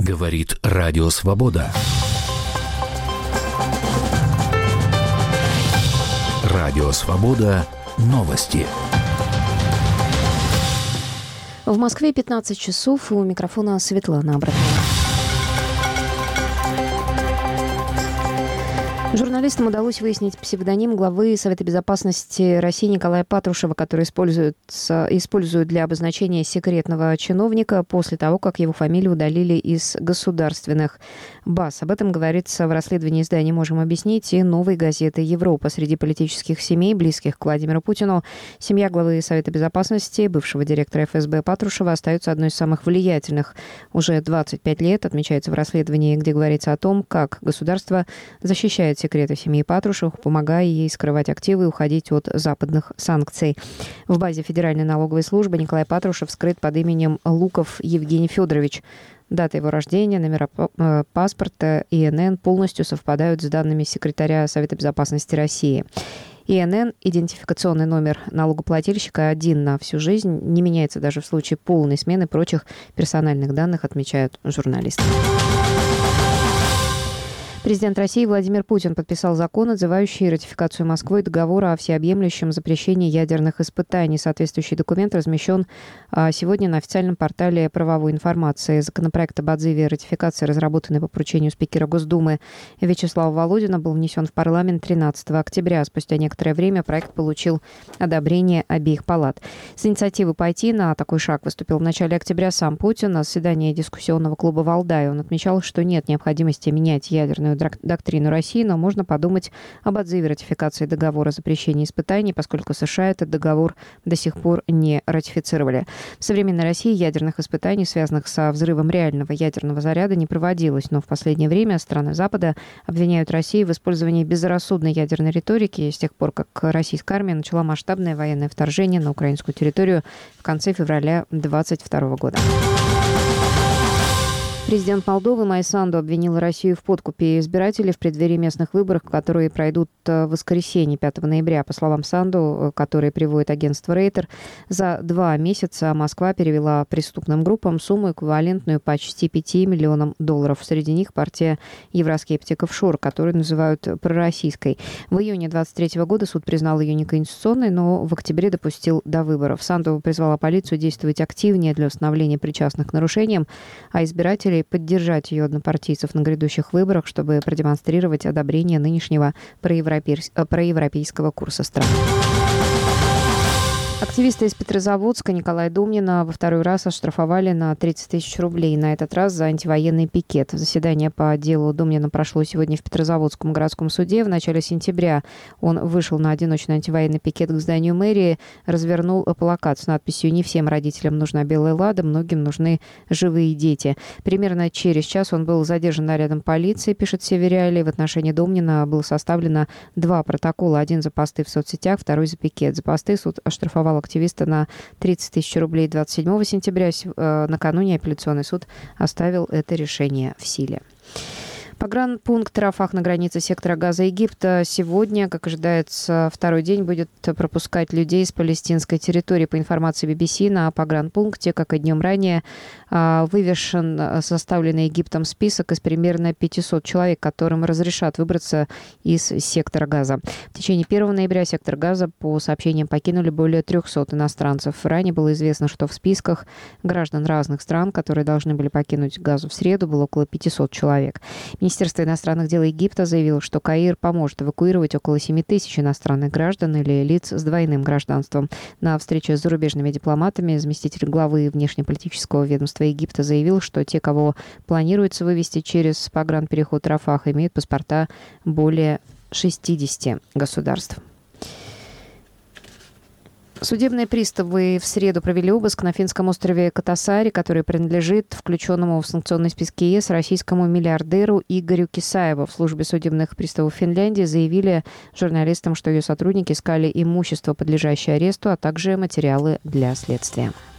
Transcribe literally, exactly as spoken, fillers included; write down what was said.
Говорит Радио Свобода. Радио Свобода. Новости. В Москве пятнадцать часов. У микрофона Светлана Абрамова. Журналистам удалось выяснить псевдоним главы Совета безопасности России Николая Патрушева, который используется, используют для обозначения секретного чиновника после того, как его фамилию удалили из государственных баз. Об этом говорится в расследовании издания «Можем объяснить» и «Новой газеты Европа». Среди политических семей, близких к Владимиру Путину, семья главы Совета безопасности, бывшего директора эф эс бэ Патрушева, остается одной из самых влиятельных. Уже двадцать пять лет отмечается в расследовании, где говорится о том, как государство защищает секреты семьи Патрушевых, помогая ей скрывать активы и уходить от западных санкций. В базе Федеральной налоговой службы Николай Патрушев скрыт под именем Луков Евгений Федорович. Дата его рождения, номера паспорта, и эн эн полностью совпадают с данными секретаря Совета безопасности России. и эн эн, идентификационный номер налогоплательщика, один на всю жизнь, не меняется даже в случае полной смены прочих персональных данных, отмечают журналисты. Президент России Владимир Путин подписал закон, отзывающий ратификацию Москвой договора о всеобъемлющем запрещении ядерных испытаний. Соответствующий документ размещен сегодня на официальном портале правовой информации. Законопроект об отзыве ратификации, разработанный по поручению спикера Госдумы Вячеслава Володина, был внесен в парламент тринадцатого октября. Спустя некоторое время проект получил одобрение обеих палат. С инициативой пойти на такой шаг выступил в начале октября сам Путин на заседании дискуссионного клуба «Валдай». Он отмечал, что нет необходимости менять ядерную доктрину России, но можно подумать об отзыве ратификации договора о запрещении испытаний, поскольку США этот договор до сих пор не ратифицировали. В современной России ядерных испытаний, связанных со взрывом реального ядерного заряда, не проводилось, но в последнее время страны Запада обвиняют Россию в использовании безрассудной ядерной риторики с тех пор, как российская армия начала масштабное военное вторжение на украинскую территорию в конце февраля две тысячи двадцать второго года. Президент Молдовы Майя Санду обвинил Россию в подкупе избирателей в преддверии местных выборов, которые пройдут в воскресенье, пятого ноября. По словам Санду, которые приводит агентство Рейтер, за два месяца Москва перевела преступным группам сумму, эквивалентную почти пяти миллионам долларов. Среди них партия евроскептиков ШОР, которую называют пророссийской. В июне двадцать третьего года суд признал ее неконституционной, но в октябре допустил до выборов. Санду призвала полицию действовать активнее для установления причастных к нарушениям, а избиратели поддержать ее однопартийцев на грядущих выборах, чтобы продемонстрировать одобрение нынешнего проевропейс... проевропейского курса страны. Активиста из Петрозаводска Николая Домнина во второй раз оштрафовали на тридцать тысяч рублей. На этот раз за антивоенный пикет. Заседание по делу Домнина прошло сегодня в Петрозаводском городском суде. В начале сентября он вышел на одиночный антивоенный пикет к зданию мэрии, развернул плакат с надписью «Не всем родителям нужна белая лада, многим нужны живые дети». Примерно через час он был задержан нарядом полиции, пишет Северяли. В отношении Домнина было составлено два протокола. Один за посты в соцсетях, второй за пикет. За посты суд оштрафовал активиста на тридцать тысяч рублей двадцать седьмого сентября. Накануне апелляционный суд оставил это решение в силе. Погранпункт Рафах на границе сектора Газа Египта сегодня, как ожидается, второй день будет пропускать людей с палестинской территории. По информации би би си, на погранпункте, как и днем ранее, вывешен составленный Египтом список из примерно пятисот человек, которым разрешат выбраться из сектора Газа. В течение первого ноября сектор Газа, по сообщениям, покинули более трехсот иностранцев. Ранее было известно, что в списках граждан разных стран, которые должны были покинуть Газу в среду, было около пятисот человек. Министерство иностранных дел Египта заявило, что Каир поможет эвакуировать около семи тысяч иностранных граждан или лиц с двойным гражданством. На встрече с зарубежными дипломатами заместитель главы внешнеполитического ведомства Египта заявил, что те, кого планируется вывести через погранпереход Рафах, имеют паспорта более шестидесяти государств. Судебные приставы в среду провели обыск на финском острове Катасари, который принадлежит включенному в санкционный список ЕС российскому миллиардеру Игорю Кисаеву. В службе судебных приставов Финляндии заявили журналистам, что ее сотрудники искали имущество, подлежащее аресту, а также материалы для следствия.